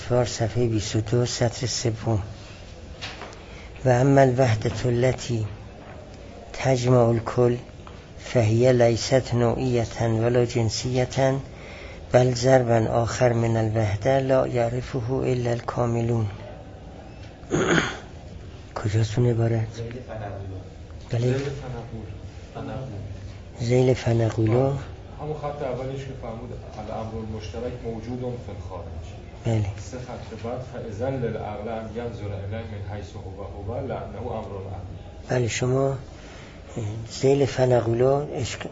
الاطوار صفحه 22 سطر 3. و اما الوحدة التي تجمع الكل فهي لیست نوعیة ولا جنسیة بل ضربا آخر من الوحده لا یعرفه الا الکاملون. کجاستون عبارت؟ بله ذیل فنقولو همون خط اولش که فرمود الامر المشترک موجود فی الخارج. بله. سه خط بعد فاذن للعقل ان ينظر الیه من حیث هو لانه امر العقل. بله شما ذیل فنقولو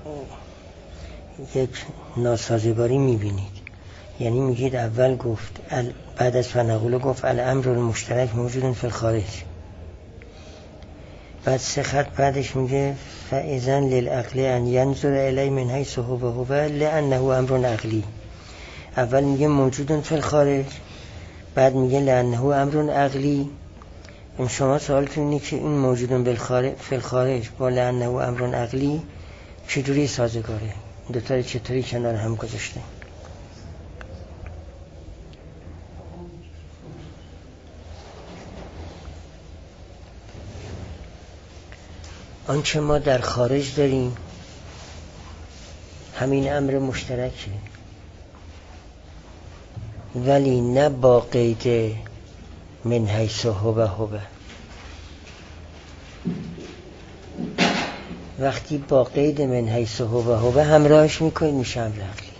یک ناسازگاری میبینید. یعنی میگید اول گفت بعد از فنقولو گفت الامر المشترک موجود فی الخارج، بعد سه خط بعدش میگه فاذن للعقل ان ينظر الی من حیث هو لانه امر عقلی. اول میگه موجود فی الخارج، بعد میگه لانه امر عقلی. این شما سوالتون اینه که این موجود فی الخارج با لانه امر عقلی چجوری سازگاره؟ دوتا رو چطوری کنار هم گذاشته؟ آنچه ما در خارج داریم همین امر مشترکه، ولی نه با قید من حیث هو. وقتی با قید من حیث هو همراهش میکنید میشه امر عقلی.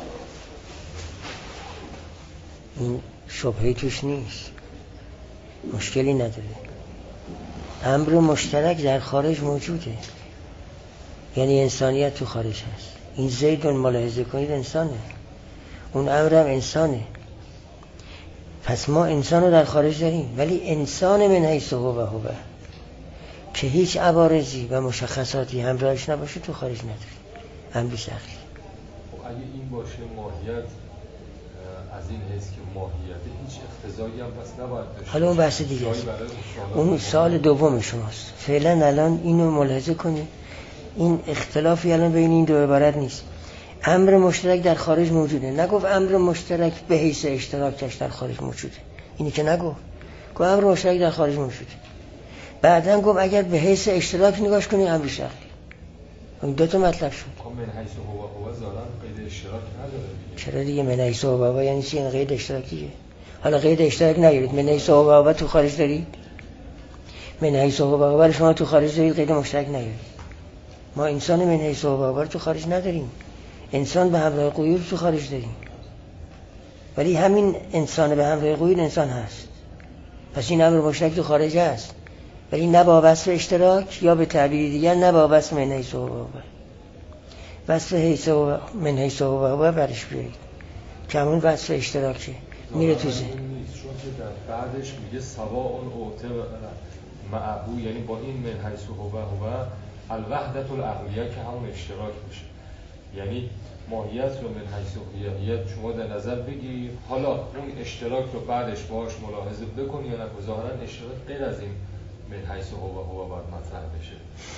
این شبهه توش نیست، مشکلی نداره. امر مشترک در خارج موجوده، یعنی انسانیت تو خارج هست. این زیدون ملاحظه کنید انسانه، اون امر هم انسانه. پس ما انسان رو در خارج داریم، ولی انسان من حیث هو که هیچ عوارضی و مشخصاتی همراهش نباشه تو خارج نداریم. امر عقلی. اگه این باشه ماهیت از این حیث که ماهیت هیچ اقتضایی هم پس نباید داشته. حالا اون بحث دیگه است، اون سال دوم شماست. فعلا الان اینو ملاحظه کنید، این اختلافی الان بین این دو عبارت نیست. امر مشترک در خارج موجوده، نگفت امر مشترک به حیث اشتراکش در خارج موجوده. اینی که نگفت، گفت امر مشترک در خارج موجوده. بعداً گفت اگر به حیث اشتراک نگاش کنی امر عقلی. این دو تا مطلب شد. من حیث هو ظاهراً قید اشتراک نداره دیگه. چرا دیگه؟ من حیث هو یعنی چی؟ این قید اشتراکیه. حالا قید اشتراک نگیرید، من حیث هو تو خارج دارید، من حیث هو شما تو خارج دارید، قید مشترک نگیرید. ما انسان من حیث هو تو خارج نداریم، انسان به همراه قیود تو خارج داریم، ولی همین انسان به همراه قیود انسان هست. پس این امر مشترک تو خارج هست، ولی نه با وصف اشتراک، یا به تعبیر دیگر نه با وصف من حیث هو. وصف من حیث هو برش بیارید که همون وصف اشتراکه میره تو ذهن. چون که در بعدش میگه سواء اوته معبو، یعنی با این من حیث هو الوحدت العقلیه که همون اشتراک میشه. یعنی ماهیت رو من حیث هویت شما در نظر بگیرید، حالا اون اشتراک رو بعدش باهاش ملاحظه بکنی یا نه. ظاهرا اشتراک غیر از این من حیث هو باید مطرح بشه.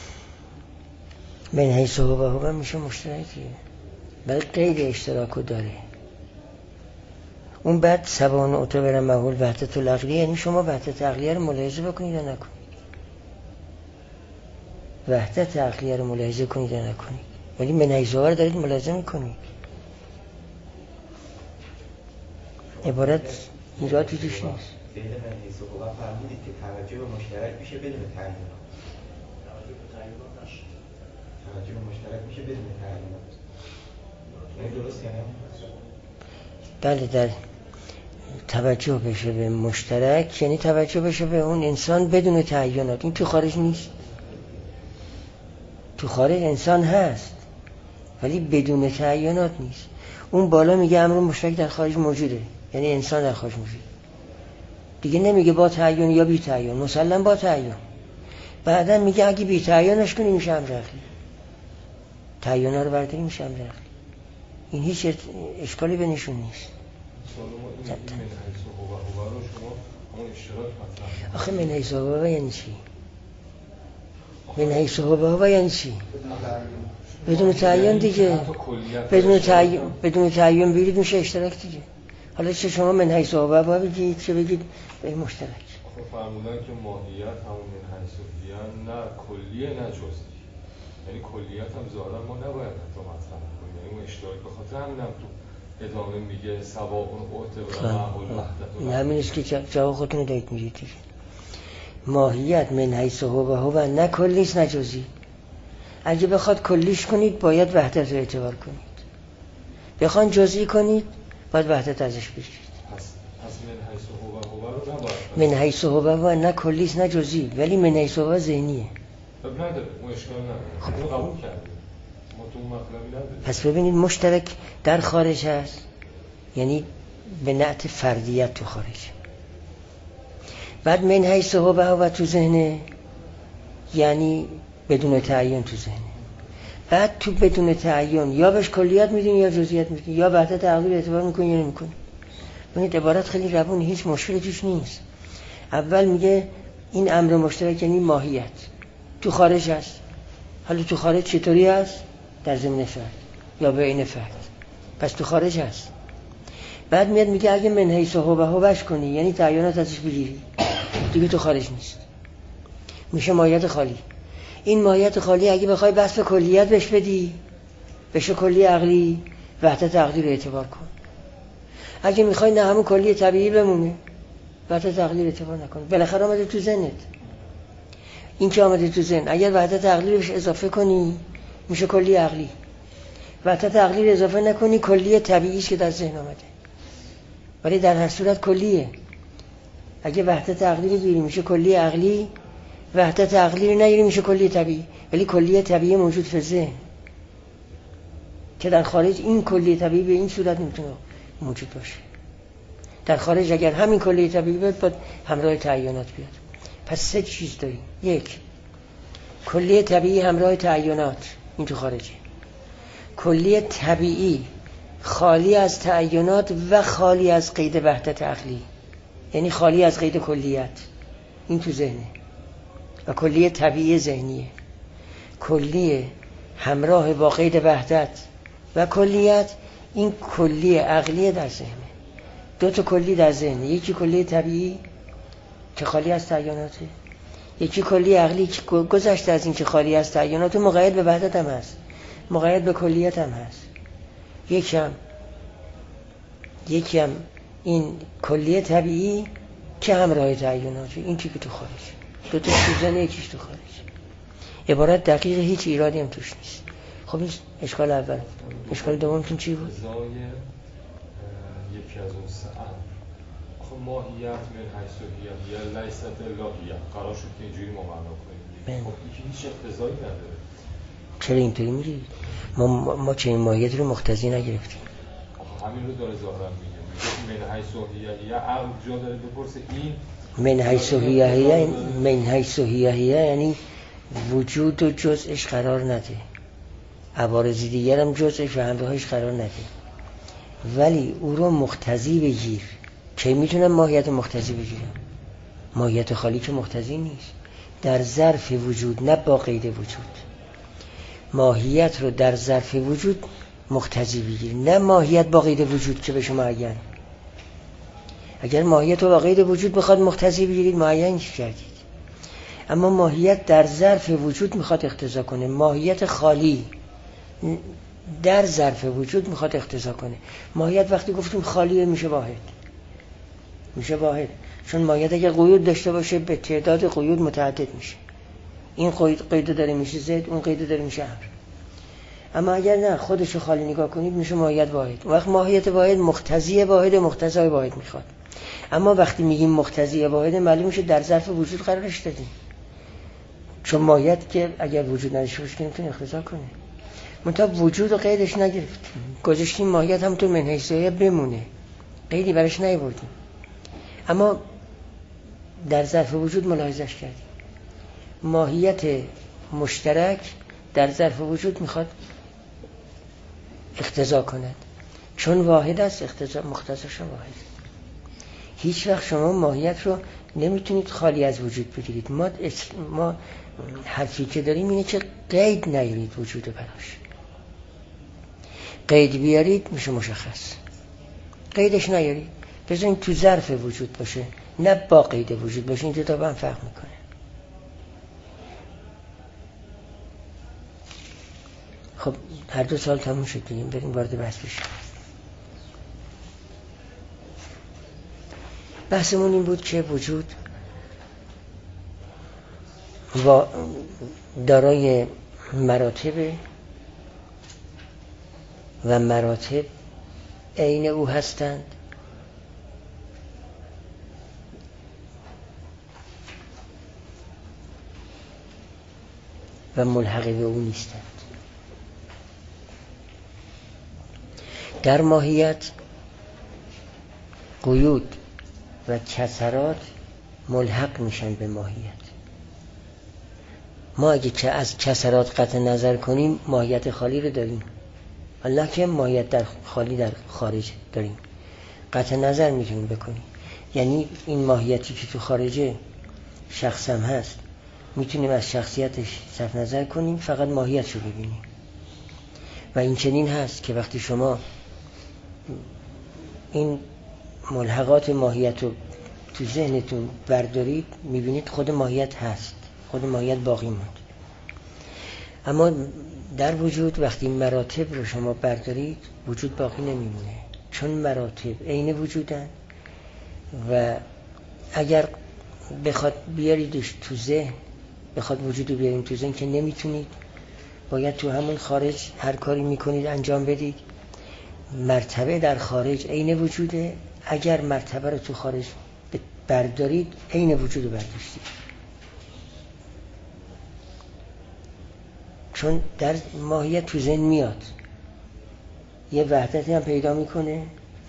من حیث هو میشه مشترکیه، ولی قید اشتراکو داره. اون بعد سبان اعتبر محول وحدت العقلیه، یعنی شما وحدت عقلیه رو ملاحظه بکنید یا نکنید. وحدت عقلیه رو ملاحظه کنید یا نکنید، ولی من حیث هو رو دارید ملاحظه میکنید. عبارت ایرادی توش نیست. ذهن من حیث هو فرمودید که توجه به مشترک میشه بدون تعیینات. توجه به مشترک میشه بدون تعیینات. این درست یعنی؟ بله، در توجه بشه به مشترک یعنی توجه بشه به اون انسان بدون تعیینات. این تو خارج نیست. تو خارج انسان هست ولی بدون تعیینات نیست. اون بالا میگه امر مشترک در خارج موجوده، یعنی انسان در خارج موجوده. دیگه نمیگه با تعیین یا بی تعیین، مسلم با تعیین. بعدن میگه اگه بی تعیینش کنی میشه امر عقلی، تعیینا رو برداری میشه امر عقلی. این هیچ اشکالی به نشون نیست. آخه من حیث هو یعنی چی؟ من حیث هو یعنی چی؟ بدون تعیین دیگه. بدون تعیین بیرید میشه اشتراک دیگه. حالا چه شما من حیث هو بگید چه بگید به مشترک. خب فرمودن که ماهیت همون من حیث هو نه کلیه نه جزئی. یعنی کلیت هم ظاهرا ما نباید حتی مطرح کنیم. یعنی اون اشتراک به خاطر همینم تو ادامه میگه سواء اعتبر معقول وحدت. همین است که جواب خودتون رو دارید میگید. ماهیت من حیث هو نه کلیست نه جزئی. اگه بخواد کلیش کنید باید وحدت رو اعتبار کنید. بخوان جزئی کنید باید وحدت ازش بگیرید. پس من حیث هو رو نباید. من حیث هو نه کلیست نه جزئی، ولی من حیث هو ذهنیه. خب نداره، ما اشکال نداره. خب قبول کردیم. ما تو مطلبی نداریم. پس ببینید مشترک در خارج هست، یعنی به نعت فردیت تو خارج. بعد من حیث هو تو ذهنه، یعنی بدون تعین تو ذهنه. بعد تو بدون تعین یا بهش کلیت میدین یا جزئیات میدین، یا وحدت عقلی رو اعتبار میکنین یا نمیکنین. ببینید عبارت خیلی روون، هیچ مشکلی توش نیست. اول میگه این امر مشترک یعنی ماهیت تو خارج هست. حالا تو خارج چطوری هست؟ در ضمن فرد یا بین فرد، پس تو خارج هست. بعد میاد میگه اگه من حیث هوش کنی، یعنی تعینات ازش بگیری، دیگه تو خارج نیست، میشه ماهیت خالی. این ماهیت خالی اگه بخوای بس به کلیت بهش بدی، بشه کلی عقلی، وحدت عقلی رو اعتبار کن. اگه میخوای نه همون کلی طبیعی بمونه، وحدت عقلی رو اعتبار نکن. بالاخره آمده تو ذهنت. این که آمده تو ذهن، اگر وحدت عقلی رو بهش اضافه کنی میشه کلی عقلی. وحدت عقلی رو اضافه نکنی کلی طبیعی است که در ذهن آمده، ولی در هر صورت کلیه. اگه وحدت عقلی رو بگیری میشه کلی عقلی، وحدت عقلی رو نگیری میشه کلی طبیعی. ولی کلی طبیعی موجود في ذهن که در خارج این کلی طبیعی به این صورت نمیتونه موجود باشه. در خارج اگر همین کلی طبیعی بیاد باید همراه تعینات بیاد. پس سه چیز داریم. یک، کلی طبیعی همراه تعینات، این تو خارجه. کلی طبیعی خالی از تعینات و خالی از قید وحدت عقلی، یعنی خالی از قید کلیت، این تو ذهنه. و کلی طبیعی ذهنیه. کلی همراه با قید وحدت و کلیت، این کلی عقلی در ذهنه. دو تا کلی در ذهنه، یکی کلی طبیعی که خالی از تعیناته، یکی کلی عقلی که گذشته از این که خالی از تعینات، مقید به وحدت هم هست، مقید به کلیت هم هست. یکی هم این کلی طبیعی که همراه تعیناته، این که تو خارج. دو تا چیزن، یکیش تو خارج. عبارت دقیق، هیچ ایرادی هم توش نیست. خب این اشکال اول. اشکال دومتون چی بود؟ ازای یکی از اون سه امر. خب ماهیت من حیث هو لیست الا هی، قرار شد که اینجوری ما معنا کنیم. خب این هیچ اقتضایی نداره. چرا اینطوری میگی؟ ما چه این ماهیت رو مقتضی نگرفتیم. همین رو داره ظاهرا میگه. من حیث هو عقل جا داره بپرسه این من حیث هو یعنی وجود و جزءش قرار نده، عوارض دیگر هم جزءش و همراهش قرار نده، ولی او رو مقتضی بگیر. که میتونم ماهیت مقتضی بگیرم؟ ماهیت خالی که مقتضی نیست، در ظرف وجود، نه با قید وجود. ماهیت رو در ظرف وجود مقتضی بگیر، نه ماهیت با قید وجود که به شما معین. اگر ماهیت رو با قید وجود بخواد مقتضی بگیرید، معین کردید. اما ماهیت در ظرف وجود میخواد اقتضا کنه. ماهیت خالی در ظرف وجود میخواد اقتضا کنه. ماهیت وقتی گفتیم خالیه میشه واحد، میشه واحد. چون ماهیت اگر قیود داشته باشه به تعداد قیود متعدد میشه. این قید داره میشه زد، اون قید داره میشه امر. اما اگر نه خودشو خالی نگاه کنید میشه ماهیت واحد. وقت ماهیت واحد مقتضی واحد، مقتضای واحد میخواد. اما وقتی میگیم مقتضی واحد، معلوم میشه در ظرف وجود قرارش دادیم. چون ماهیت که اگر وجود نداشته باشه که نمیتونه اقتضا کنه. منتها وجود و قیدش نگرفتیم، گذاشتیم ماهیت هم تو من حیث هو بمونه، قیدی برش نیاوردیم. اما در ظرف وجود ملاحظش کردیم. ماهیت مشترک در ظرف وجود میخواد اقتضا کند، چون واحد است اقتضا مقتضاش واحد. هیچ وقت شما ماهیت رو نمیتونید خالی از وجود بگیرید. ما حرفی که داریم اینه که قید نیارید وجود براش. قید بیارید میشه مشخص. قیدش نیارید، بذارین تو ظرف وجود باشه، نه با قید وجود باشه. این دو تا با هم فرق میکنه. خب هر دو سال تموم شد دیگه، بریم وارد بحث بشیم. بحثمون این بود که وجود دارای مراتب و مراتب عین او هستند و ملحق به او نیستند. در ماهیت قیود و کسرات ملحق میشن به ماهیت. ما اگه که از کسرات قطع نظر کنیم ماهیت خالی رو داریم، حالا که ماهیت در خالی در خارج داریم، قطع نظر میتونیم بکنیم. یعنی این ماهیتی که تو خارجه شخصم هست میتونیم از شخصیتش صرف نظر کنیم، فقط ماهیتش رو ببینیم. و این چنین هست که وقتی شما این ملحقات ماهیت رو تو ذهنتون بردارید میبینید خود ماهیت هست، خود ماهیت باقی موند. اما در وجود وقتی مراتب رو شما بردارید وجود باقی نمیمونه، چون مراتب عین وجودن و اگر بخواد بیاریدش تو ذهن، بخواد وجود رو بیاریم تو ذهن که نمیتونید، باید تو همون خارج هر کاری میکنید انجام بدید. مرتبه در خارج عین وجوده، اگر مرتبه رو تو خارج بردارید عین وجود رو برداشتید، چون در ماهیت تو ذهن میاد، یه وحدتی هم پیدا میکنه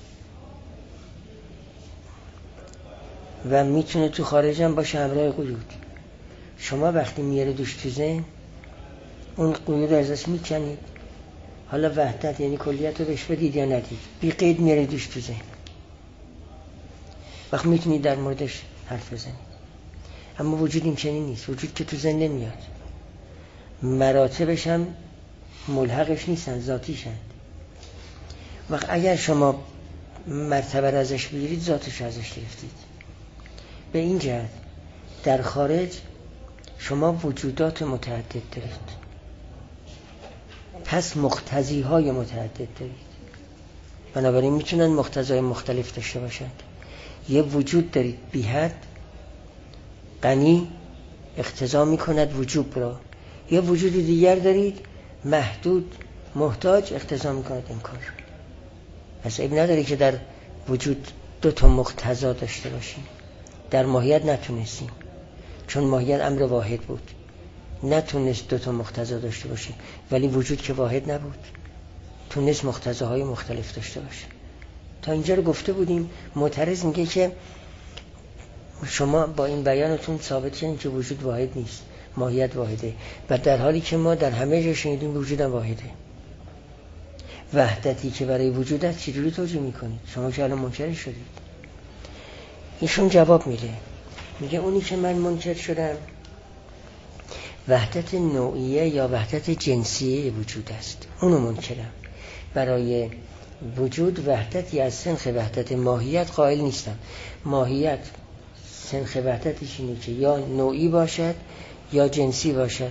و میتونه تو خارج هم باشه همراه قیود. شما وقتی میاره دوش تو ذهن اون قیود رو ازش میکنید، حالا وحدت یعنی کلیت رو بهش بدید یا ندید، بی قید میاره دوش تو ذهن، وقت میتونید در موردش حرف بزنید. اما وجود این چنین نیست، وجود که تو ذهن نمیاد، مراتبش هم ملحقش نیستن، ذاتیشن. وقت اگر شما مرتبه رو ازش بگیرید ذاتش رو ازش گرفتید. به این جهت در خارج شما وجودات متعدد دارید، پس مقتضی های متعدد دارید، بنابراین میتونن مقتضای مختلف داشته باشند. یه وجود دارید بی حد غنی اقتضا میکند وجوب را، یه وجود دیگر دارید محدود محتاج اقتضا میکند انکار. پس عیب نداره که در وجود دو تا مقتضا داشته باشیم. در ماهیت نتونستیم، چون ماهیت امر واحد بود، نتونست دو تا مقتضا داشته باشه، ولی وجود که واحد نبود تونست مقتضاهای مختلف داشته باشه. تا اینجا رو گفته بودیم. معترض میگه که شما با این بیانتون ثابت کردین که وجود واحد نیست، ماهیت واحده، و در حالی که ما در همه جا شنیدیم وجودم واحده. وحدتی که برای وجود است چجوری توجیه میکنید؟ شما که الان منکر شدید. ایشون جواب میگه اونی که من منکر شدم وحدت نوعیه یا وحدت جنسیه وجود است، اونو منکرم. برای وجود وحدتی از سنخ وحدت ماهیت قائل نیستم. ماهیت سنخ وحدتش اینه که یا نوعی باشد یا جنسی باشد،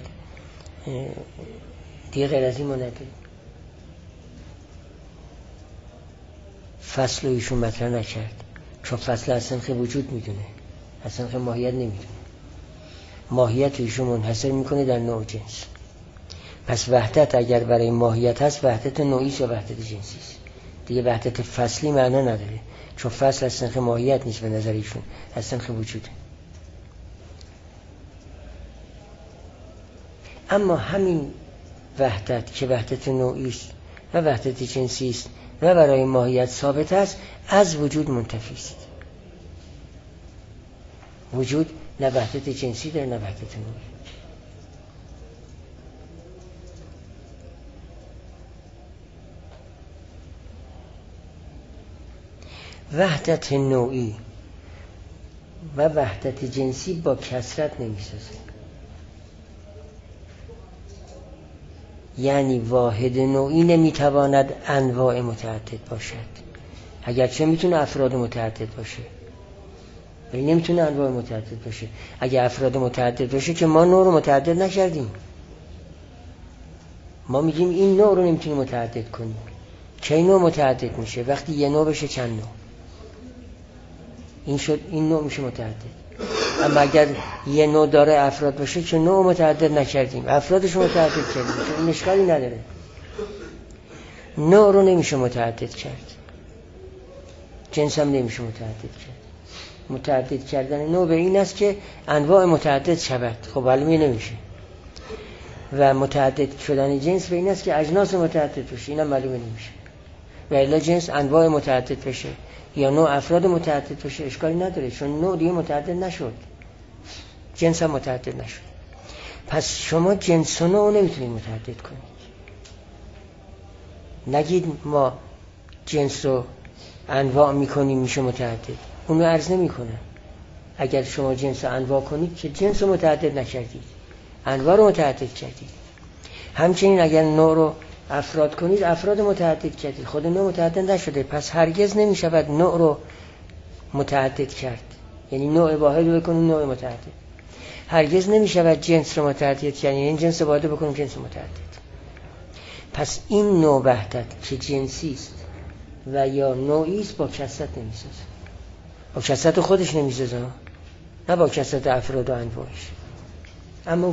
دیگه غیر از این ما نداریم. فصل رو ایشون مطرح نکرد، چون فصل از سنخ وجود میدونه، از سنخ ماهیت نمیدونه. ماهیت ایشون منحصر میکنه در نوع جنس. پس وحدت اگر برای ماهیت هست وحدت نوعی یا وحدت جنسی است، دیگه وحدت فصلی معنا نداره، چون فصل از سنخ ماهیت نیست به نظر ایشون، از سنخ وجوده. اما همین وحدت که وحدت نوعی است و وحدت جنسی است و برای ماهیت ثابت است، از وجود منتفی است. وجود نه وحدت جنسی داره نه وحدت نوعی. وحدت نوعی و وحدت جنسی با کثرت نمیسازه، یعنی واحد نوعی نمیتواند انواع متعدد باشد. اگرچه میتونه افراد متعدد باشه ولی نمیتونه انواع متعدد باشه. اگه افراد متعدد باشه که ما نوع رو متعدد نکردیم، ما میگیم این نوع رو نمیتونیم متعدد کنیم. چه نوع متعدد میشه؟ وقتی یه نوع بشه چند نوع، این شد این نوع میشه متعدد. اما اگر یه نوع داره افراد باشه که نوع متعدد نکردیم، افرادش متعدد کردیم، چون این اشکالی نداره. نوع رو نمیشه متعدد کرد، جنس هم نمیشه متعدد کرد. متعدد کردن نوع به این است که انواع متعدد شود. خب علمی نمیشه. و متعدد شدن جنس به این است که اجناس متعدد بشه، اینم معلومه نمیشه. و الا جنس انواع متعدد بشه یا نوع افراد متعدد بشه اشکالی نداره، چون نوع دیگه متعدد نشد، جنس هم متعدد نشد. پس شما جنس و نوع نمیتونید متعدد کنید. نگید ما جنس و انواع میکنیم میشه متعدد، اونو عرض نمیکنه. اگر شما جنس و انواع کنید که جنس رو متعدد نکردید، انواع رو متعدد کردید. همچنین اگر نوع رو افراد کنید، افراد متعدد کردید، خود نوع متعدد نشده. پس هرگز نمیشود نوع رو متعدد کرد، یعنی نوع واحد رو بکنیم نوع متعدد. هرگز نمیشود جنس رو متعدد کرد، یعنی این جنس واحد رو بکنیم جنس متعدد. پس این نوع وحدت که جنسی است و یا نوعی است با کثرت نمیسازه، با کثرت خودش نمیسازه، نه با کثرت افراد و انواعش. اما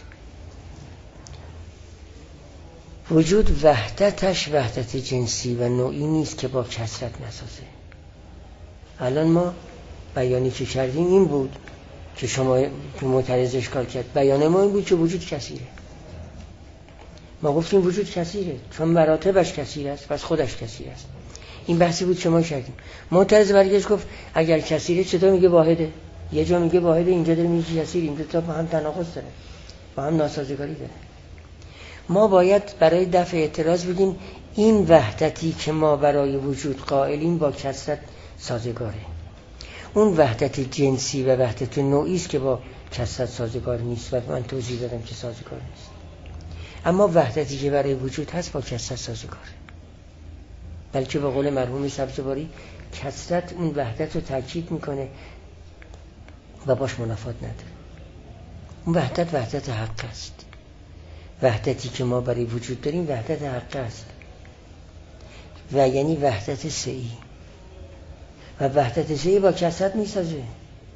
وجود وحدتش وحدت جنسی و نوعی نیست که با کثرت نسازه. الان ما بیانی که کردیم این بود که شما معترض اشکال کرد. بیان ما این بود که وجود کثیره. ما گفتیم وجود کثیره چون مراتبش کثیر است، پس خودش کثیر است. این بحثی بود که ما کردیم. معترض برگشت گفت اگر کثیره چطور میگه واحده؟ یه جا میگه واحده، اینجا داره میگه کثیر. این دو تا با هم تناقض داره، با هم ناسازگاری داره. ما باید برای دفع اعتراض بگیم این وحدتی که ما برای وجود قائلیم با کثرت سازگاره. اون وحدت جنسی و وحدت نوعی است که با کثرت سازگار نیست و من توضیح دادم که سازگار نیست. اما وحدتی که برای وجود هست با کثرت سازگاره. بلکه به قول مرحوم سبزواری کثرت اون وحدت رو تاکید میکنه و باش منافات نداره. اون وحدت حق است. وحدتی که ما برای وجود داریم وحدت حق است و یعنی وحدت سعی. و وحدت سعی با کثرت میسازه. وحدت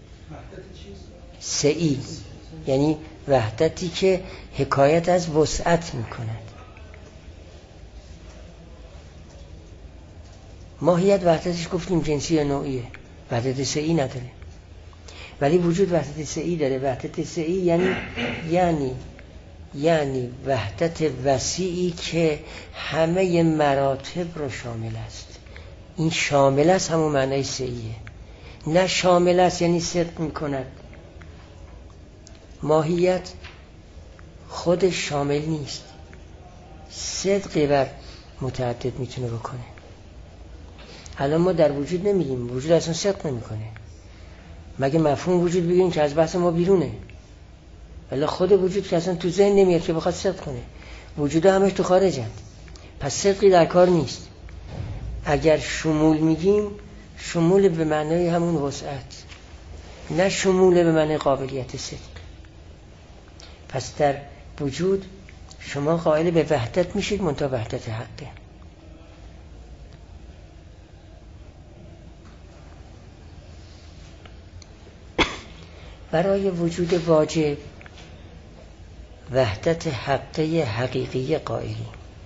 سعی یعنی وحدتی که حکایت از وسعت میکند. ماهیت وحدتش گفتیم جنسی و نوعیه، وحدت سعی نداره. ولی وجود وحدت سعی داره. وحدت سعی یعنی وحدت وسیعی که همه مراتب رو شامل است. این شامل است همون معنی سعیه. نه شامل است یعنی صدق میکند. ماهیت خودش شامل نیست، صدقی بر متعدد میتونه بکنه. الان ما در وجود نمیگیم، وجود اصلا صدق نمیکنه. مگه مفهوم وجود بگیم که از بحث ما بیرونه؟ ولی خود وجود که اصلا تو ذهن نمیاد که بخواد صدق کنه. وجود همش تو خارجند، پس صدقی در کار نیست. اگر شمول میگیم، شمول به معنای همون وسعت، نه شمول به معنای قابلیت صدق. پس در وجود شما قائل به وحدت میشید، منتها وحدت حقه. برای وجود واجب وحدت حقه حقیقی قائلی.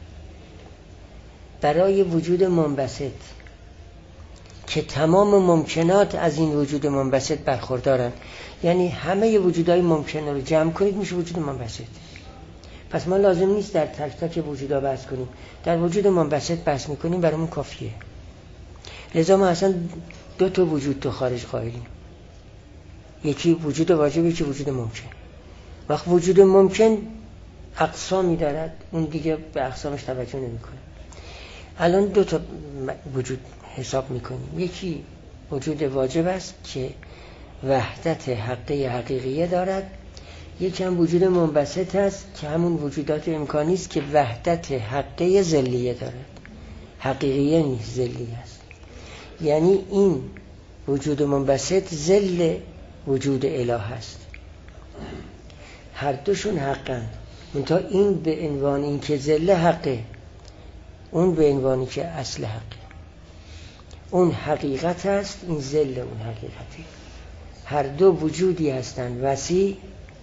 برای وجود منبسط که تمام ممکنات از این وجود منبسط برخوردارن، یعنی همه وجودهای ممکنه رو جمع کنید میشه وجود منبسط. پس ما لازم نیست در تک تک وجودها بحث کنیم، در وجود منبسط بحث میکنیم، برامون کافیه. لذا ما اصلا دو تا وجود تو خارج قائلیم، یکی وجود واجب، یکی وجود ممکن. وقت وجود ممکن اقسامی دارد، اون دیگه به اقسامش توجه نمیکنه. الان دو تا وجود حساب میکنیم. یکی وجود واجب است که وحدت حقه حقیقیه دارد، یکی هم وجود منبسط است که همون وجودات امکانی است که وحدت حقه ذلیه دارد. حقیقیه نیست، ذلیه است. یعنی این وجود منبسط ظل وجود اله هست. هر دوشون حقن، منتها این به عنوان این که ظل حقه، اون به عنوانی که اصل حقه. اون حقیقت است، این ظل اون حقیقته. هر دو وجودی هستند وسیع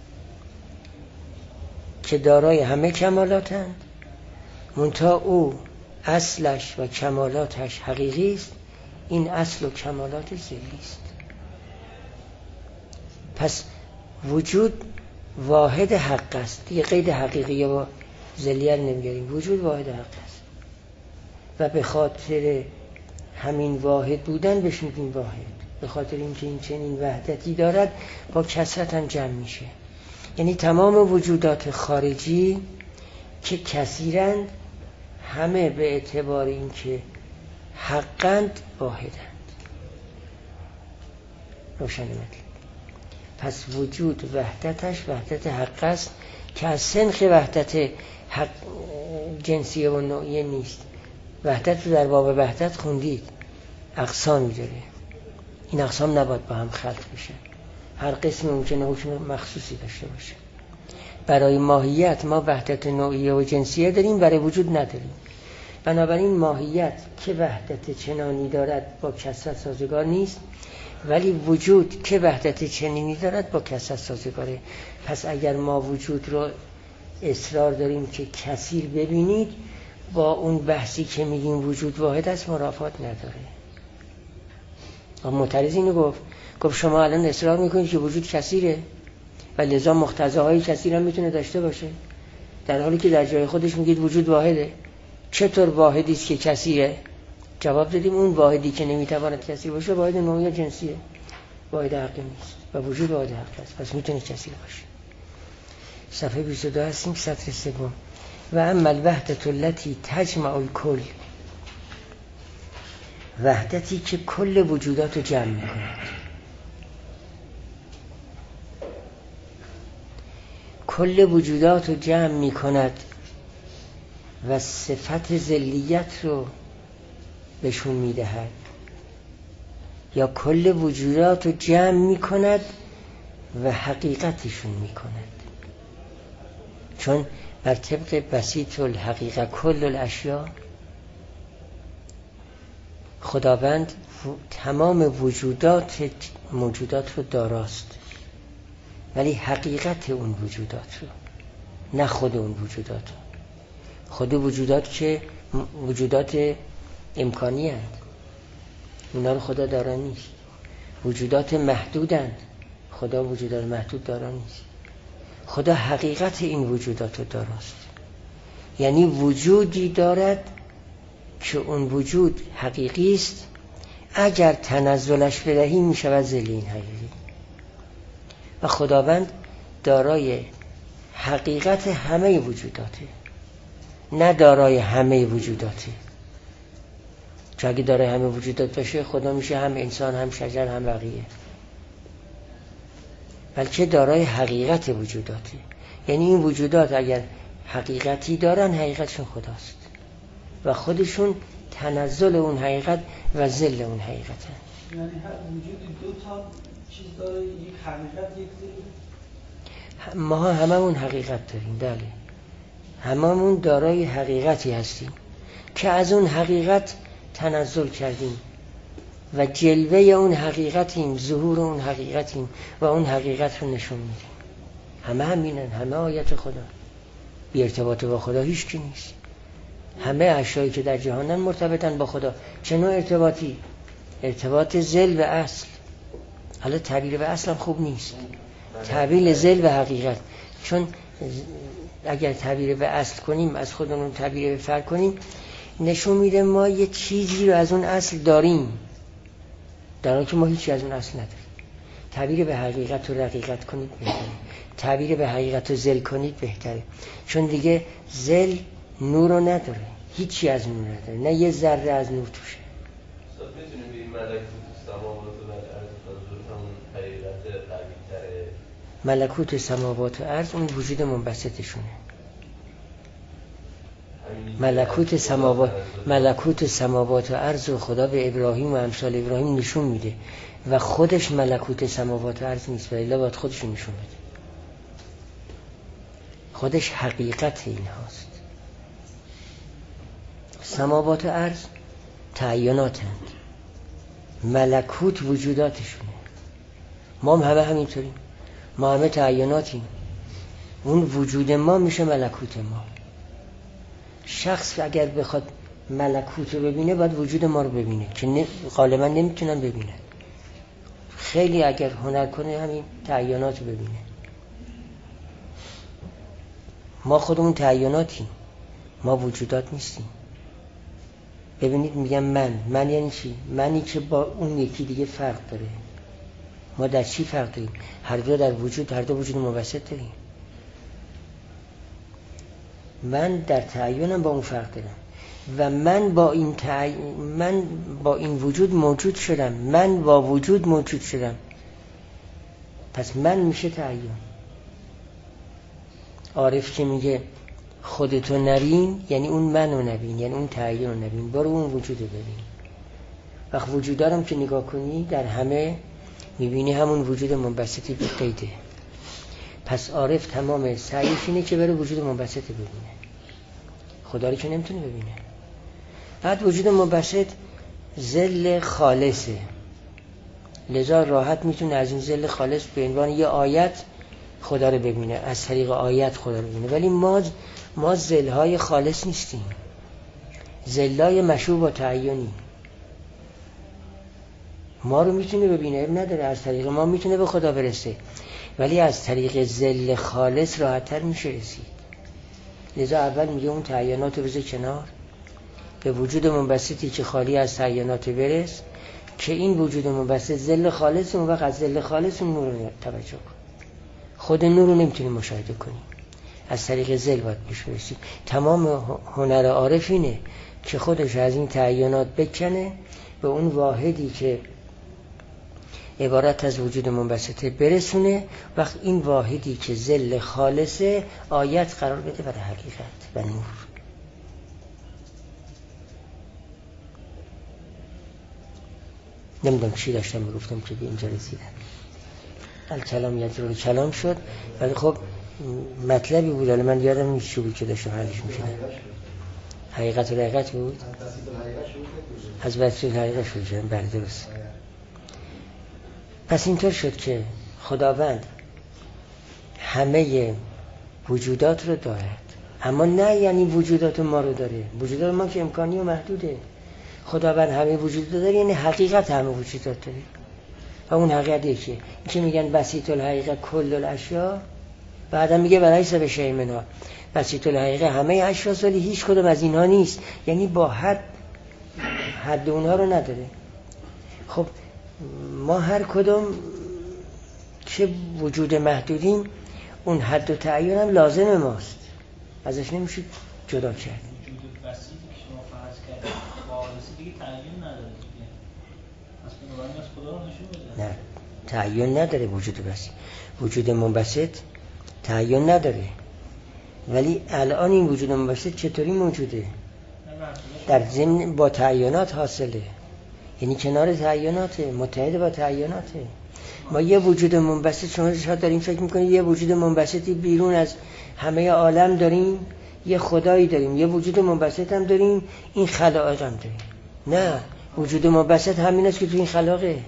که دارای همه کمالاتند، منتها او اصلش و کمالاتش حقیقی است، این اصل و کمالات ظلی است. پس وجود واحد حق است دیگه، قید حقیقیه با ظلیه نمیگیریم، وجود واحد حق است و به خاطر همین واحد بودن بهش میگیم واحد، به خاطر اینکه این چنین وحدتی دارد با کثرت هم جمع میشه. یعنی تمام وجودات خارجی که کثیرند همه به اعتبار اینکه حقند واحدند. روشن مطلب. پس وجود وحدتش وحدت حق است که از سنخ وحدت حق جنسیه و نوعیه نیست. وحدت رو در باب وحدت خوندید، اقسامی داره، این اقسام نباید با هم خلط بشه، هر قسم ممکنه حکم مخصوصی داشته باشه. برای ماهیت ما وحدت نوعیه و جنسیه داریم، برای وجود نداریم. بنابراین ماهیت که وحدت چنانی دارد با کثرت سازگار نیست، ولی وجود که وحدت چنینی دارد با کثرت سازگاره. پس اگر ما وجود رو اصرار داریم که کثیر ببینید، با اون بحثی که میگیم وجود واحد است مرافات نداره. معترض اینو گفت شما الان اصرار میکنید که وجود کثیره و لذا مقتضاهای کثیر هم میتونه داشته باشه، در حالی که در جای خودش میگید وجود واحده. چطور واحدی است که کثیره؟ جواب دادیم اون واحدی که نمیتواند کثیر باشه واحد نوعی جنسیه، واحد حقی نیست و وجود واحد حق است، پس میتونه کثیر باشه. صفحه 22 هستیم، سطر سوم. و اما الوحدت التي تجمع الکل، وحدتی که کل وجودات رو جمع میکند. کل وجودات رو جمع میکند و صفت ذلیت رو بهشون میدهد، یا کل وجودات رو جمع میکند و حقیقتشون میکند. چون بر طبق بسیط الحقیقه کل الاشیاء، خداوند تمام وجودات موجودات رو داراست، ولی حقیقت اون وجودات رو، نه خود اون وجودات رو. خود وجودات که وجودات امکانی هست، اونا رو خدا دارا نیست. وجودات محدودند، خدا وجودات محدود دارا نیست. خدا حقیقت این وجودات رو داراست، یعنی وجودی دارد که اون وجود حقیقی است، اگر تنزلش بدهی می شود ذلی این حقیقی. و خداوند دارای حقیقت همه وجوداته، نه دارای همه وجوداته. چون اگه دارای همه وجودات باشه خدا میشه هم انسان هم شجر هم بقیه، بلکه دارای حقیقت وجوداته. یعنی این وجودات اگر حقیقتی دارن، حقیقتشون خداست و خودشون تنزل اون حقیقت و ذل اون حقیقت هست. یعنی هر وجود دو تا چیز داره، یک حقیقت یک ذل. ما هممون حقیقت داریم، بله، هممون دارای حقیقتی هستیم که از اون حقیقت تنزل کردیم و جلوه اون حقیقتیم، ظهور اون حقیقتیم و اون حقیقت رو نشون میدیم. همه همینن، همه آیت خدا. بی ارتباط با خدا هیچ کی نیست. همه اشیایی که در جهانن مرتبطن با خدا. چه نوع ارتباطی؟ ارتباط ذل و اصل. حالا تعبیر به اصل هم خوب نیست، تعبیر ذل و حقیقت. چون اگر تعبیر به اصل کنیم، از خودمون تعبیر به فرق کنیم، نشون میده ما یه چیزی رو از اون اصل داریم، در حالی که ما هیچی از اون اصل نداریم. تعبیر به حقیقت رو رقیقت کنید بهتره، تعبیر به حقیقت رو ذل کنید بهتره. چون دیگه ذل نور رو نداره، هیچی از نور نداره، نه یه ذره از نور توشه. میتونیم به این ملکوت سماوات و ارض حضور همون حقیقت قوی‌تره؟ ملکوت سماوات و ارض اون وجود منبسطشونه. همین ملکوت سماوات و ارض و خدا به ابراهیم و امثال ابراهیم نشون میده و خودش ملکوت سماوات و ارض نیست، ولی باید خودش نشون بده. خودش حقیقت این هاست. سماوات و ارض تعیناتند، ملکوت وجوداتشونه. ما هم همینطوریم، ما همه تعیناتیم. اون وجود ما میشه ملکوت ما. شخص اگر بخواد ملکوت رو ببینه باید وجود ما رو ببینه که غالبا نمیتونن ببینه. خیلی اگر هنر کنه همین تعینات رو ببینه. ما خودمون تعیناتیم، ما وجودات نیستیم. ببینید میگم من یعنی چی؟ منی که با اون یکی دیگه فرق داره. ما در چی فرق داریم؟ هر دو وجود موسط داریم. من در تعیینم با اون فرق دارم و من با این وجود موجود شدم، من با وجود موجود شدم، پس من میشه تعیین. عارف که میگه خودتو نبین یعنی اون منو نبین، یعنی اون تعیین رو نبین، برو اون وجود رو ببین. وقت وجودارم که نگاه کنی در همه میبینی همون وجود منبسطی به قیده. پس عارف تمام سعیش اینه که بره وجود منبسط ببینه، خدا رو که نمیتونه ببینه. بعد وجود منبسط ظل خالصه، لذا راحت میتونه از این ظل خالص به عنوان یه آیت خدا رو ببینه، از طریق آیت خدا رو ببینه. ولی ما ظلهای خالص نیستیم، ظلهای مشوب و تعیینی. ما رو میتونه ببینه، نداره، از طریق ما میتونه به خدا برسه، ولی از طریق ظل خالص راحت‌تر میشه رسید. لذا اول میگه اون تعیینات رو بذار کنار، به وجود منبسطی که خالی از تعیینات برس، که این وجود منبسط ظل خالص، اون وقت از ظل خالص اون نور رو توجه کن. خود نور رو نمیتونی مشاهده کنی، از طریق ظل باید بشورسی. تمام هنر عارف اینه که خودش از این تعیینات بکنه، به اون واحدی که عبارت از وجود منبسطه برسونه. وقت این واحدی که ظل خالصه آیت قرار بده برای حقیقت و نور. نمیدونم چی داشتم میگفتم که به اینجا رسیدم. الکلام یجرل کلام شد، ولی خب مطلبی بود، ولی من یادم نیست چی بود که داشتم حلش میشدم. حقیقت و حقیقت بود، از بسیط حقیقت شد. بله درست. پس اینطور شد که خداوند همه وجودات رو دارد، اما نه یعنی وجودات ما رو داره. وجودات ما که امکانی و محدوده. خداوند همه وجودات داره یعنی حقیقت همه وجودات داره و اون حقیقت یکیه. این که میگن بسیط الحقیقه کل الاشیا، بعدا میگه ولیس بشیء منها. بسیط الحقیقه همه اشیا، ولی هیچ کدوم از اینها نیست، یعنی با حد اونها رو نداره. خب ما هر کدوم که وجود محدودیم، اون حد و تعیین هم لازم ماست، ازش نمیشه جدا کرد. وجود بسیطی که شما فرض کردید خالصی دیگه تعیین نداره دیگه، پس بنابراین از خدا رو نشون بده. نه، تعیین نداره وجود بسیط. وجود منبسط تعیین نداره، ولی الان این وجود منبسط چطوری موجوده؟ در ضمن با تعیینات حاصله، یعنی کنار تعییناته، متحد با تعییناته. ما یه وجود منبسط، شما شاید داریم فکر میکنید یه وجود منبسطی بیرون از همه عالم داریم، یه خدایی داریم، یه وجود منبسط هم داریم، این خلائق هم داریم. نه، وجود منبسط همین است که تو این خلاقه.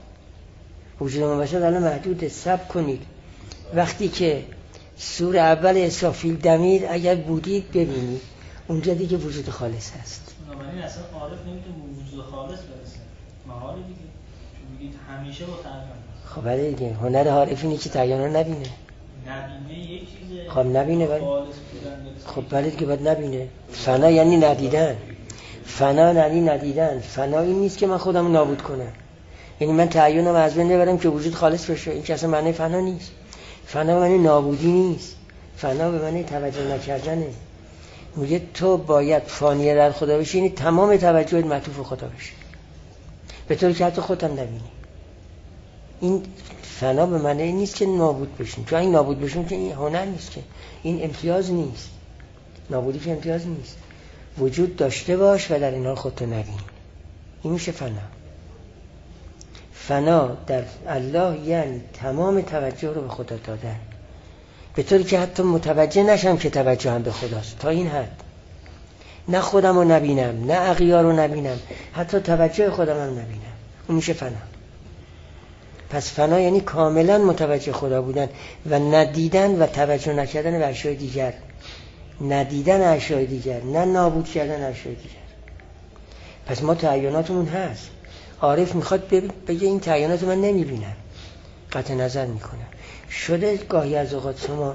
وجود منبسط الان محدوده. صبر کنید، وقتی که سور اول اسرافیل دمید، اگر بودید ببینید اونجا دیگه وجود خالص هست. بنابراین اصلا عارف نمیتونه وجود خالص برسه، محال دیگه، چون میگید همیشه با تعیین. خب بله دیگه، هنر عارف اینه که تعیین رو نبینه. نبینه یک چیزه. خب نبینه ولی خب بله دیگه باید نبینه. فنا یعنی ندیدن. فنا یعنی ندیدن. فنا این نیست که من خودم رو نابود کنم، یعنی من تعیینم از بین ببرم که وجود خالص بشه. این که اصلا معنی فنا نیست. فنا به معنی نابودی نیست، فنا به معنی توجه نکردنه. میگه تو باید فانی در خدا بشی، یعنی تمام توجهت معطوف خدا بشه، به طوری که حتی خودت هم نبینی. این فنا به معنی این نیست که نابود بشیم، چون این نابود بشیم که این هنر نیست، که این امتیاز نیست. نابودی که امتیاز نیست. وجود داشته باش و در این حال خودتو نبین. این میشه فنا. فنا در الله یعنی تمام توجه رو به خدا دادن، به طوری که حتی متوجه نشم که توجه هم به خداست. تا این حد نه خودم رو نبینم، نه اغیار رو نبینم، حتی توجه خودم هم نبینم. اون میشه فنا. پس فنا یعنی کاملا متوجه خدا بودن و ندیدن و توجه نکردن به اشیاء دیگر، ندیدن اشیاء دیگر، نه نابود کردن اشیاء دیگر. پس ما تعیناتمون هست. عارف میخواد بگه این تعینات من نمیبینم، قطع نظر میکنم. شده گاهی از اوقات شما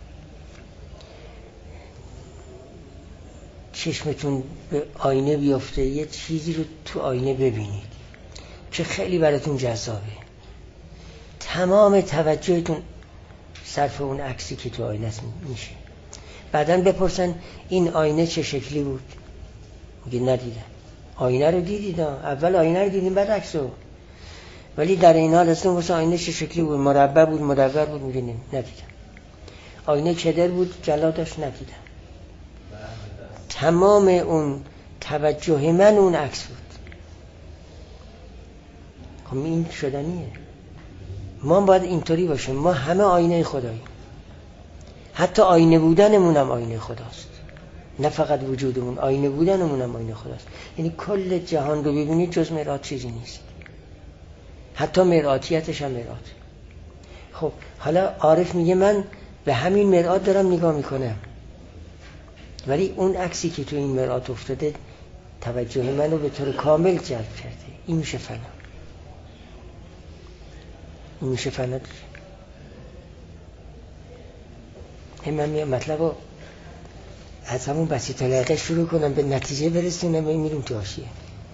چشمتون به آینه بیفته، یه چیزی رو تو آینه ببینید که خیلی براتون جذابه، تمام توجهتون صرف اون عکسی که تو آینه میشه. بعدن بپرسن این آینه چه شکلی بود؟ میگه ندیدم. آینه رو دیدید، اول آینه رو دیدیم بعد عکسو، ولی در این حال اصلا واسه آینه چه شکلی بود؟ مربع بود، مدور بود؟ میگه ندیدم. آینه کدر بود، جلا داشت؟ ندیدم. تمام اون توجه من اون عکس بود. خب این شدنیه. ما باید اینطوری باشیم. ما همه آینه خداییم، حتی آینه بودنمون هم آینه خداست، نه فقط وجودمون، آینه بودنمون هم آینه خداست. یعنی کل جهان رو ببینید جز مرآت چیزی نیست، حتی مرآتیتش هم مرآت. خب حالا عارف میگه من به همین مرآت دارم نگاه میکنم، ولی اون عکسی که تو این مرآت افتاده توجه منو به طور کامل جلب کرده. این میشه فنا. این میشه فنا. من میام مطلب رو از همون بسیط العقل شروع کنم به نتیجه برسونم، میریم تو حاشیه.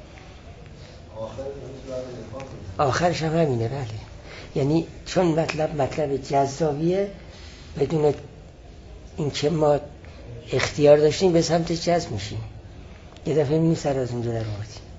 آخرش هم همینه. بله، یعنی چون مطلب جذابیه، بدون اینکه ما اختیار داشتیم به سمتش جذب میشیم. یه دفعه میبینیم سر از اونجا در آوردیم.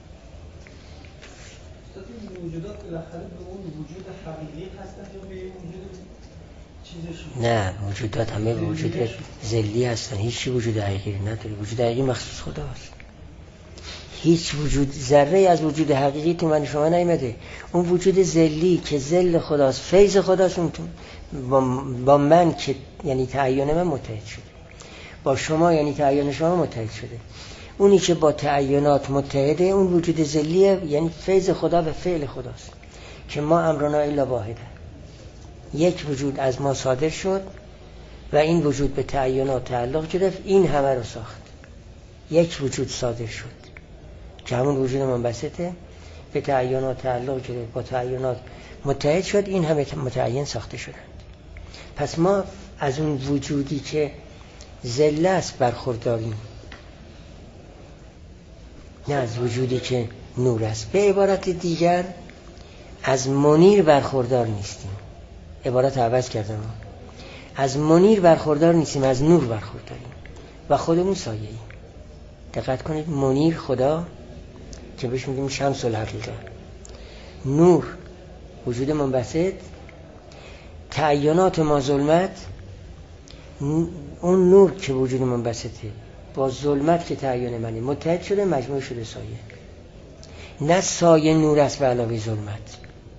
این وجودات بالاخره به اون وجود حقیقی هستن یا به وجود چیزشون؟ نه، وجودات همه وجود ذلی هستن. هیچ وجود حقیقی نداره. وجود حقیقی مخصوص خداست. هیچ وجود ذره از وجود حقیقی تو من شما نیامده. اون وجود ذلی که ذل خداست، فیض خداست، اون با من که یعنی تعین من متحد شده، با شما یعنی تعین شما متحد شده. اونی که با تعینات متحده اون وجود ذلیه، یعنی فیض خدا و فعل خداست که ما امرنا الا واحده. یک وجود از ما صادر شد و این وجود به تعینات تعلق گرفت، این همه رو ساخت. یک وجود صادر شد که همون وجود منبسطه، به تعینات تعلق گرفت، با تعینات متحد شد، این همه متعین ساخته شدند. پس ما از اون وجودی که ذل است برخورداریم، نه از وجودی که نور است. به عبارت دیگر از منیر برخوردار نیستیم. عبارت عوض کردم. از منیر برخوردار نیستیم، از نور برخورداریم و خودمون سایه‌ایم. دقت کنید، منیر خدا که بهش میگیم شمس الحقیقه، نور وجود منبسط، تعینات ما ظلمت. اون نور که وجود منبسطه با ظلمت که تعین منه متحد شده، مجموع شده سایه. نه سایه نور است به علاوه ظلمت.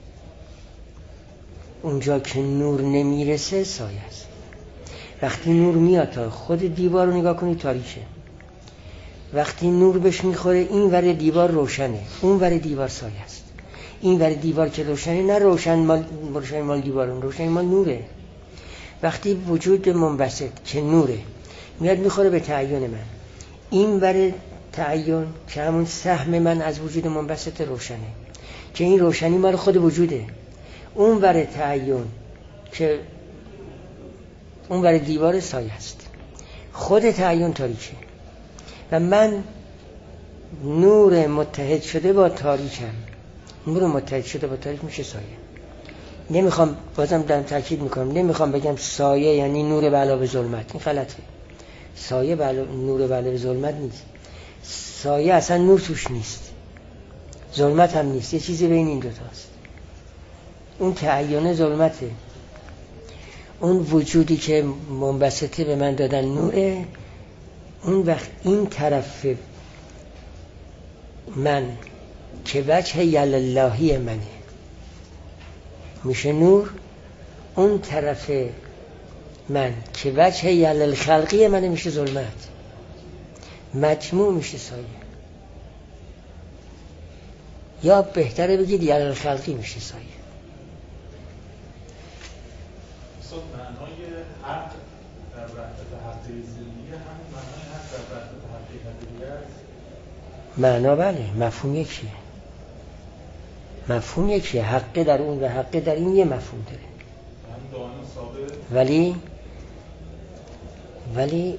اونجا که نور نمیرسه سایه است. وقتی نور میاد تا خود دیوار رو نگاه کنی تاریکه. وقتی نور بهش میخوره این ور دیوار روشنه، اون ور دیوار سایه است. این ور دیوار که روشنه، نه روشن مال دیوارون، روشن مال نوره. وقتی وجود منبسط که نوره میاد میخوره به تعین من، این ور تعین که همون سهم من از وجود منبسط روشنه، که این روشنی مال خود وجوده. اون ور تعین که اون ور دیوار سایه است، خود تعین تاریکه و من نور متحد شده با تاریکم. نور متحد شده با تاریک میشه سایه. نمیخوام، بازم دارم تاکید میکنم، نمیخوام بگم سایه یعنی نور به علاوه ظلمت. این غلطه. سایه نور به علاوه ظلمت نیست. سایه اصلا نور توش نیست، ظلمت هم نیست، یه چیزی بین این دوتاست. اون تعین ظلمته. اون وجودی که منبسطه به من دادن نوره، اون وقت این طرف من که وجه یلاللهی منه میشه نور، اون طرف من که وجه یلالخلقی منه میشه ظلمت، مجموع میشه سایه، یا بهتره بگید یلالخلقی میشه سایه. معنای حق در وحدت حقیقی زندگی همون معنای حق در وحدت حقیقی است؟ معنا بله، مفهوم یکیه. مفهوم یکیه، حق در اون و حق در این یه مفهوم داره. هم دائم ثابت. ولی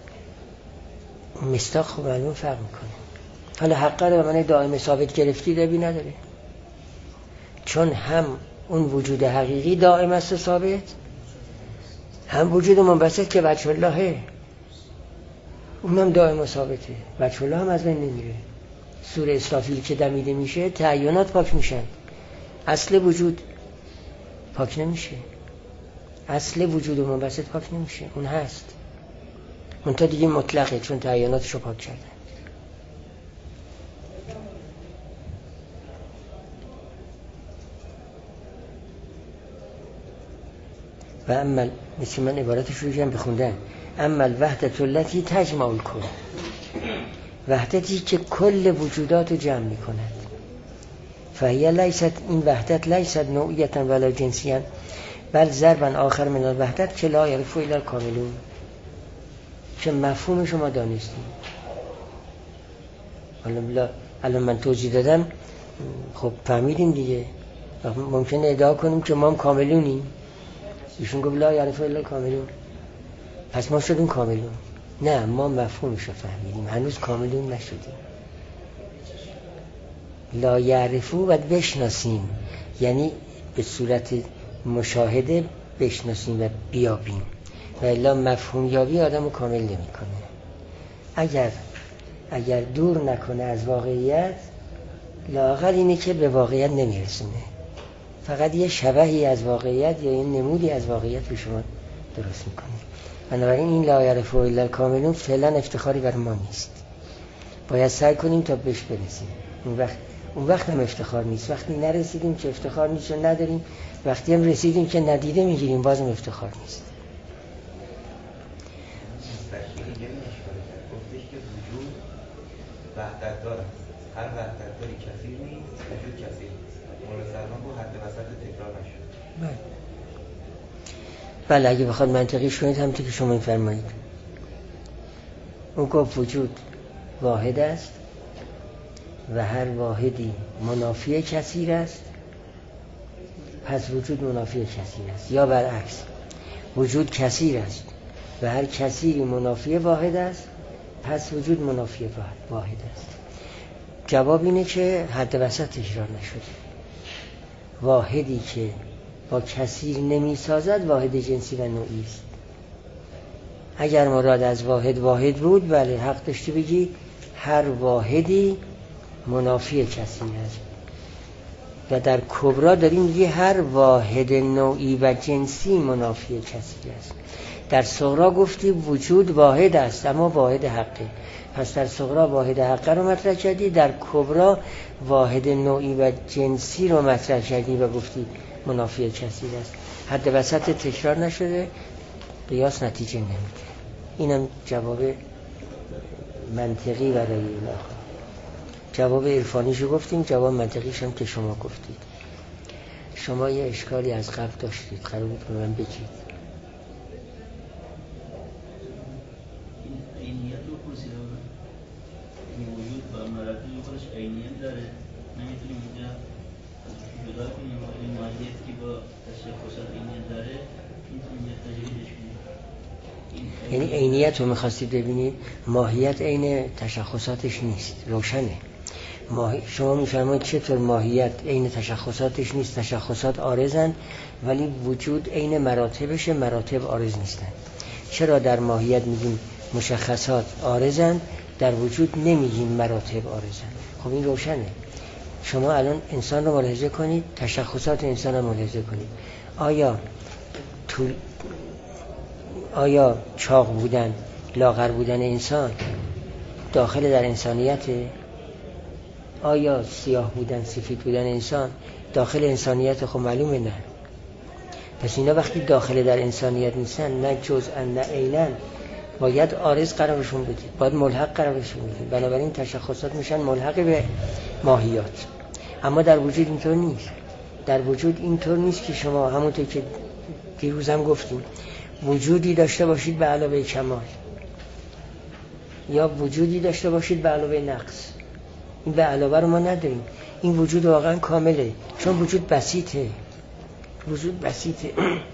مصداق خب معلوم فرق میکنه. حالا حق رو به معنی دائم ثابت گرفتی ربی نداره، چون هم اون وجود حقیقی دائم است و ثابت، هم وجود منبسط که وجه اللهه اونم دائم و ثابته. وجه الله هم از بین نمیره. سوره اسرافیل که دمیده میشه تعینات پاک میشن، اصل وجود پاک نمیشه، اصل وجود منبسط پاک نمیشه، اون هست، اون تا دیگه مطلقه چون تعیناتشو پاک کردن. و اما مثل من عبارتش رو هم بخوندن، اما الوحدت التي تجمع الکل، وحدتی که کل وجودات رو جمع می کند. فهی لیست، این وحدت لیست نوعیتا ولا جنسیا بل ضربا آخر من الوحدت که لا یعرف الا الکاملون، که مفهوم شما دانستیم. الان من توضیح دادم خب فهمیدیم دیگه. ممکنه ادعا کنیم که ما هم کاملونیم، ایشون گفت لا یعرف الا الکاملون، پس ما شدیم کاملون. نه، ما مفهومش رو فهمیدیم، هنوز کاملون نشدیم. لا یعرفو باید بشناسیم، یعنی به صورت مشاهده بشناسیم و بیابیم، و الا مفهوم یابی آدم رو کامل نمی کنه. اگر دور نکنه از واقعیت، لااقل اینه که به واقعیت نمیرسونه، فقط یه شبهی از واقعیت یا یه نمودی از واقعیت به شما درست میکنه. بنابراین این لا یعرف الا الکاملون فعلا افتخاری بر ما نیست، باید سعی کنیم تا بهش برسیم. اون وقت هم افتخار نیست. وقتی نرسیدیم که افتخار نیست و نداریم، وقتی هم رسیدیم که ندیده میگیریم بازم افتخار نیست. گفتش که وجود وحدت دار است، هر وحدت داری کثیر نیست، وجود کثیر نیست. مولا سلمان با حد وسط تکرار نشد. بله اگه بخواد منطقیش کنید همونطور که شما می‌فرمایید. اون گفت وجود واحد است و هر واحدی منافی کثیر است، پس وجود منافی کثیر است. یا برعکس، وجود کثیر است و هر کثیری منافی واحد است، پس وجود منافی واحد است. جواب اینه که حد وسط تکرار نشده. واحدی که با کثیر نمی سازد واحد جنسی و نوعی است. اگر مراد از واحد بود، بله حق داشتی بگی هر واحدی منافی کثیر است، و در کبرا داریم میگی هر واحد نوعی و جنسی منافی کثیر است. در صغرا گفتی وجود واحد است اما واحد حقه، پس در صغرا واحد حقه رو مطرح کردی، در کبرا واحد نوعی و جنسی رو مطرح کردی و گفتی منافی کثیر است. حد وسط تکرار نشده، قیاس نتیجه نمیده. اینم جواب منطقی برای این آخر. جواب عرفانیشو گفتیم، جواب منطقیش هم که شما گفتید. شما یه اشکالی از قبل داشتید، قرار بود به من بگید. عینیت رو پرسیده بودم، این وجود با مراتب خودش عینیت داره، نمیتونیم اینجا جدا کنیم و این ماهیت که با تشخصات عینیت داره میتونیم یه تجریدش کنیم. یعنی عینیت رو میخواستید ببینید، ماهیت عین تشخصاتش نیست، روشنه. شما میفرمایید چطور ماهیت عین تشخصاتش نیست، تشخصات عارضن ولی وجود عین مراتبشه، مراتب عارض نیستن. چرا در ماهیت میگیم مشخصات عارضن، در وجود نمیگیم مراتب عارضن؟ خب این روشنه. شما الان انسان رو ملاحظه کنید، تشخصات انسان رو ملاحظه کنید. آیا چاق بودن لاغر بودن انسان داخل در انسانیت؟ آیا سیاه بودن سفید بودن انسان داخل انسانیت؟ خب معلومه نه. پس اینا وقتی داخل در انسانیت نیستن، نه جزءا نه عیناً، باید عارض قرارشون بدید، باید ملحق قرارشون بدید. بنابراین تشخصات میشن ملحق به ماهیات. اما در وجود اینطور نیست. در وجود اینطور نیست که شما همونطور که دیروز هم گفتیم وجودی داشته باشید به علاوه کمال یا وجودی داشته باشید به علاوه نقص. این به علاوه رو ما نداریم. این وجود واقعا کامله، چون وجود بسیطه. وجود بسیطه.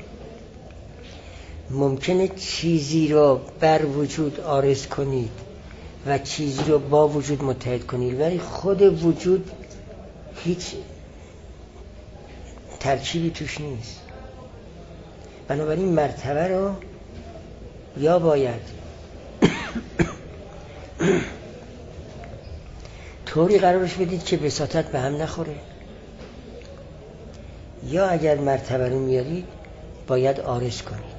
ممکنه چیزی رو بر وجود عارض کنید و چیزی رو با وجود متحد کنید، ولی خود وجود هیچ ترکیبی توش نیست. بنابراین مرتبه رو یا باید طوری قرارش بدید که بساطت به هم نخوره، یا اگر مرتبه رو میارید باید عارض کنید،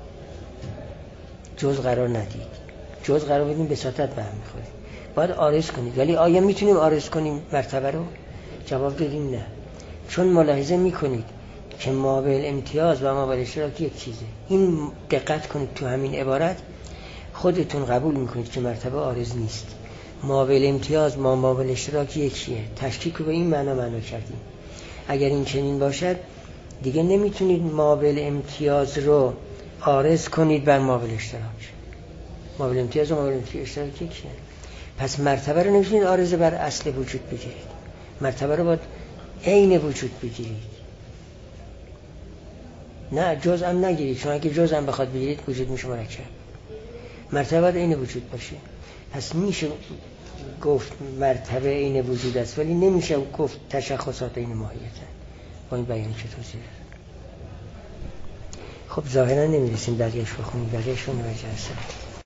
جز قرار ندید. جز قرار بدیم بساطت به هم میخوره، باید عارض کنید. ولی آیا میتونیم عارض کنیم مرتبه رو؟ جواب دادیم نه. چون ملاحظه میکنید که مابل امتیاز و مابل اشتراک یک چیزه. این دقت کنید تو همین عبارت خودتون قبول میکنید که مرتبه عارض نیست. مابل امتیاز ما مابل اشتراک یکیه. تشکیک رو به این معنا کردیم. اگر این چنین باشد دیگه نمیتونید مابل امتیاز رو عارض کنید بر مابل اشتراک. مابل امتیاز و مابل اشتراک یکیه. پس مرتبه رو نمیتونید عارض بر اصل وجود بگیرید. مرتبه رو باید عین وجود بگیرید، نه جزء هم نگیرید. چون اگه جزء هم بخواد بگیرید وجود میشه مرکب. مرتبه باید عین وجود باشه. پس میشه گفت مرتبه عین وجود است، ولی نمیشه گفت تشخصات عین ماهیت. با این بیانی که توضیح دادم. خب ظاهرا نمیرسیم بقیه‌اش بخونیم، بقیه‌اش رو مراجعه کنیم.